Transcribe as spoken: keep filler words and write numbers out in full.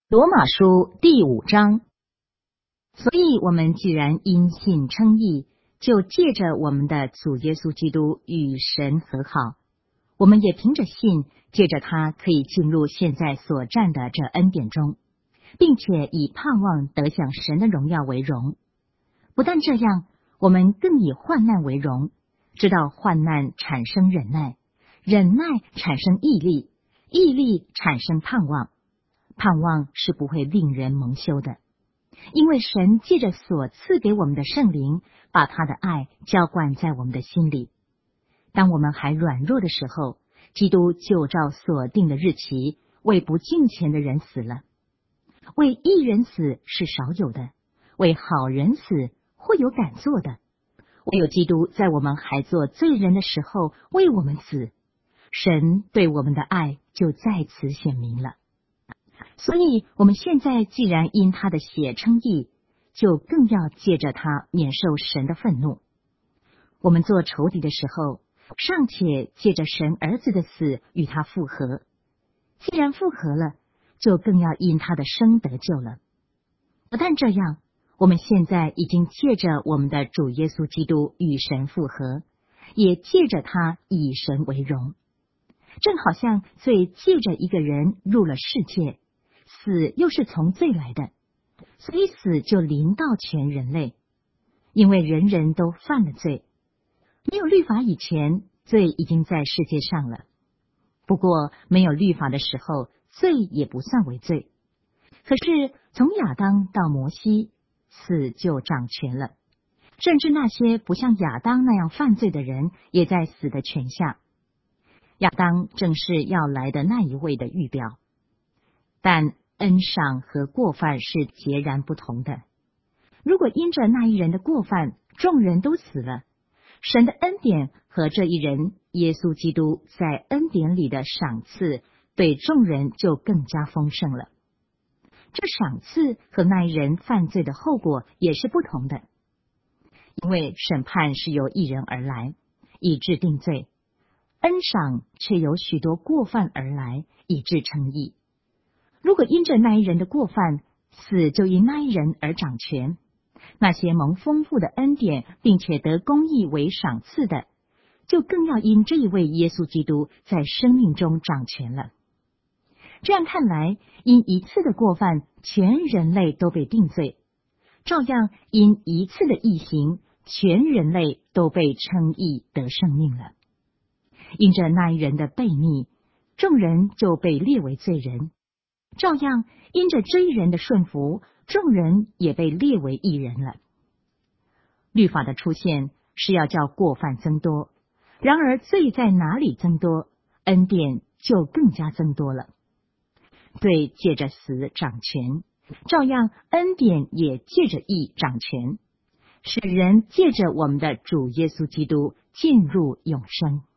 罗马书第五章。所以我们既然因信称义，就借着我们的主耶稣基督与神和好，我们也凭着信，借着他可以进入现在所占的这恩典中，并且以盼望得享神的荣耀为荣。不但这样，我们更以患难为荣，知道患难产生忍耐，忍耐产生毅力，毅力产生盼望，盼望是不会令人蒙羞的，因为神借着所赐给我们的圣灵，把他的爱浇灌在我们的心里。当我们还软弱的时候，基督就照所定的日期，为不敬虔的人死了。为义人死是少有的，为好人死会有敢做的。唯有基督在我们还做罪人的时候为我们死，神对我们的爱就在此显明了。所以我们现在既然因他的血称义，就更要借着他免受神的愤怒。我们做仇敌的时候，尚且借着神儿子的死与他复合，既然复合了，就更要因他的生得救了。不但这样，我们现在已经借着我们的主耶稣基督与神复合，也借着他以神为荣。正好像罪借着一个人入了世界，死又是从罪来的，所以死就临到全人类，因为人人都犯了罪。没有律法以前，罪已经在世界上了。不过没有律法的时候，罪也不算为罪。可是从亚当到摩西，死就掌权了，甚至那些不像亚当那样犯罪的人，也在死的权下。亚当正是要来的那一位的预表，但恩赏和过犯是截然不同的。如果因着那一人的过犯，众人都死了，神的恩典和这一人耶稣基督在恩典里的赏赐，对众人就更加丰盛了。这赏赐和那一人犯罪的后果也是不同的，因为审判是由一人而来，以致定罪；恩赏却由许多过犯而来，以致称义。如果因着那一人的过犯，死就因那一人而掌权，那些蒙丰富的恩典并且得公义为赏赐的，就更要因这一位耶稣基督在生命中掌权了。这样看来，因一次的过犯，全人类都被定罪；照样因一次的义行，全人类都被称义得生命了。因着那一人的悖逆，众人就被列为罪人；照样因着这一人的顺服，众人也被列为义人了。律法的出现是要叫过犯增多，然而罪在哪里增多，恩典就更加增多了。罪借着死掌权，照样恩典也借着义掌权，使人借着我们的主耶稣基督进入永生。